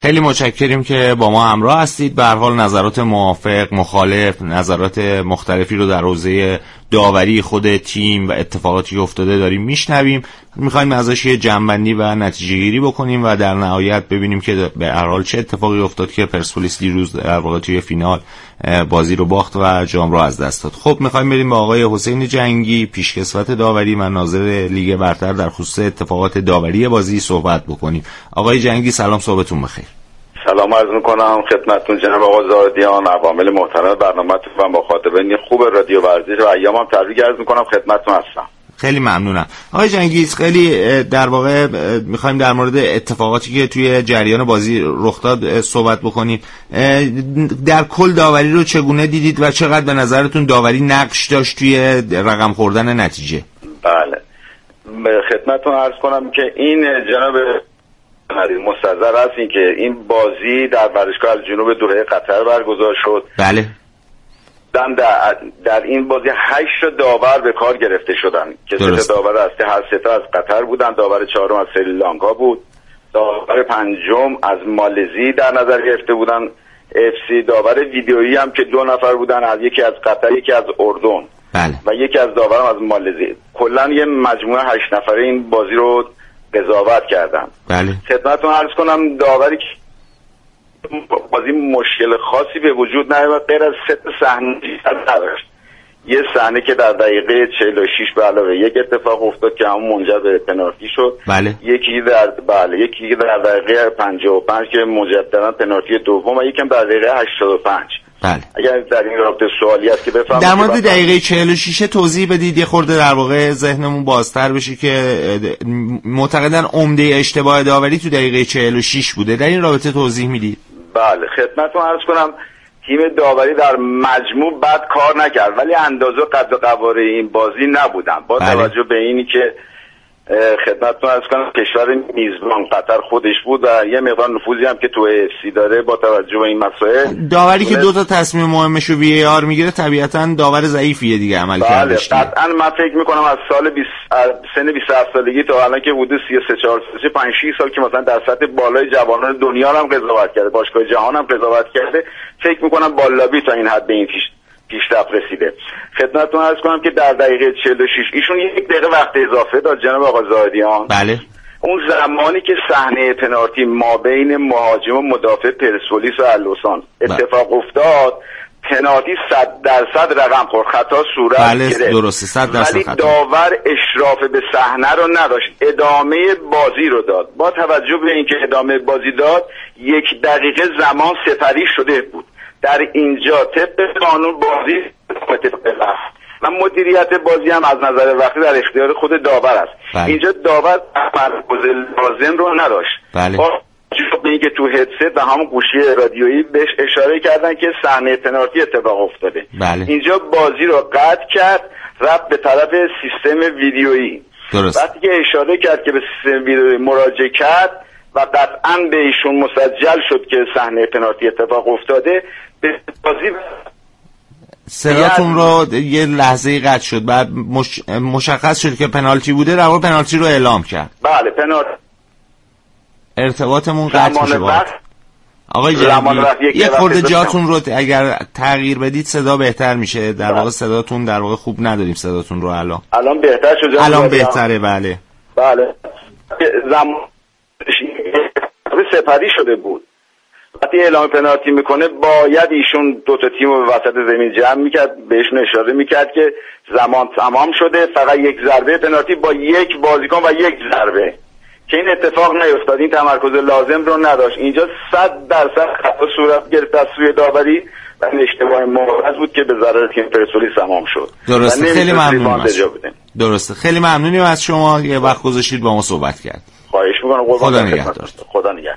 خیلی متشکریم که با ما همراه هستید. به هر حال نظرات موافق، مخالف، نظرات مختلفی رو در حوزه داوری خود تیم و اتفاقاتی که افتاده داریم میشنویم. میخوایم ازش یه جنبندی و نتیجه گیری بکنیم و در نهایت ببینیم که به هر حال چه اتفاقی افتاد که پرسپولیس دیروز در واقع توی فینال بازی رو باخت و جام رو از دست داد. خب میخوایم بریم با آقای حسین جنگی، پیشکسوت داوری و ناظر لیگ برتر در خصوص اتفاقات داوری بازی صحبت بکنیم. آقای جنگی سلام، صبحتون بخیر. سلام عرض میکنم خدمتتون جناب آقای زاهدیان، عوامل محترم برنامه‌تون و مخاطبین خوب رادیو ورزش و ایامم تبریک عرض میکنم، خدمتتون هستم. خیلی ممنونم. آقای جنگی، خیلی در واقع میخوایم در مورد اتفاقاتی که توی جریان بازی رخ داد صحبت بکنیم. در کل داوری رو چگونه دیدید و چقدر به نظرتون داوری نقش داشت توی رقم خوردن نتیجه؟ بله، خدمتتون عرض کنم که این جناب مستحضر هست این که این بازی در ورزشگاه الجنوب دوحه قطر برگزار شد. بله. در این بازی 8 داور به کار گرفته شدن که 3 داور اصلی، هر 3 از قطر بودن، داور 4 از سریلانکا بود، داور 5 از مالزی در نظر گرفته بودن FC، داور ویدیویی هم که 2 نفر بودن، از یکی از قطر، یکی از اردن. بله. و یکی از داورم از مالزی. کلا یه مجموعه 8 نفره این بازی رو قضاوت کردن. بله. خدمتتون عرض کنم داوری که بازی مشکل خاصی به وجود نیامد غیر از 3 صحنه نداشت. یه صحنه که در دقیقه 46 به علاوه یک اتفاق افتاد که همون منجر به پنالتی شد. بله. یکی در دقیقه 55 که مجددا پنالتی دوم و یکم در دقیقه 85. بله. اگر در این رابطه سوالی هست که بفهمم. در مورد دقیقه 46 توضیح بدید، یه خورده در واقع ذهنمون بازتر بشه که معتقدن عمده اشتباه داوری تو دقیقه 46 بوده. در این رابطه توضیح میدید؟ بله، خدمتتون عرض کنم تیم داوری در مجموع بد کار نکرد، ولی اندازه قد و قواره این بازی نبودن. با توجه به اینی که خدمتتون عرض کنم کشور میزبان قطر خودش بود و یه مقدار نفوذی هم که تو FC داره، با توجه به این مسائل داوری که 2 تصمیم مهمش رو VAR میگیره طبیعتاً داور ضعیفیه دیگه عمل کردش. بله، قطعاً من فکر میکنم از سن 27 سالگی تا الان که حدود 5 6 سال که مثلا در سطح بالای جوانان دنیا هم قضاوت کرده، باشگاه جهان هم قضاوت کرده، فکر میکنم بالابی تا این حد به این پیشرفت رسیده. خدمتتون عرض کنم که در دقیقه 46 ایشون 1 دقیقه وقت اضافه داد جناب آقای زاهدیان. بله. اون زمانی که صحنه پنالتی ما بین مهاجم و مدافع پرسپولیس و اللوسان اتفاق افتاد، پنالتی 100% رقم خورد، خطا صورت گرفت. بله درسته، 100% ولی خطا. داور اشراف به صحنه رو نداشت، ادامه بازی رو داد. با توجه به اینکه ادامه بازی داد، 1 دقیقه زمان سپری شده بود. در اینجا طبق قانون بازی و مدیریت بازی هم از نظر وقتی در اختیار خود داور است. بله. اینجا داور تمرکز لازم رو نداشت. بله. به اینکه تو هدست و همون گوشی رادیویی بهش اشاره کردن که صحنه پنالتی اتفاق افتاده. بله. اینجا بازی رو قطع کرد، رفت به طرف سیستم ویدیویی. درست. وقتی که اشاره کرد که به سیستم ویدیویی مراجعه کرد و قطعاً به ایشون مسجل شد که صحنه پنالتی اتفاق افتاده، به بازی صداتون رو یه لحظه قطع شد، بعد مشخص شد که پنالتی بوده، در واقع پنالتی رو اعلام کرد. بله، پنالتی. ارتباطمون قطع میشه با آقای جنگی. یه خورده جاتون رو اگر تغییر بدید صدا بهتر میشه. در واقع صداتون در واقع خوب نداریم صداتون رو الان بهتر شد. الان بهتره. بله. بله. زمان سپری شده بود. وقتی اعلام پنالتی میکنه باید ایشون 2 تیم رو به وسط زمین جمع میکرد، بهشون اشاره میکرد که زمان تمام شده، فقط 1 ضربه پنالتی با 1 بازیکن و 1 ضربه، که این اتفاق نیفتاد. این تمرکز لازم رو نداشت. اینجا 100% خطا صورت گرفت از سوی داوری و این اشتباه محض بود که به ضرر تیم پرسپولیس تمام شد. درسته، خیلی ممنونم. درسته، خیلی ممنونیم از شما، یه وقت گذاشتید با ما صحبت کرد. خواهش میکنم. خدا نگهدار. خدا نگهدار.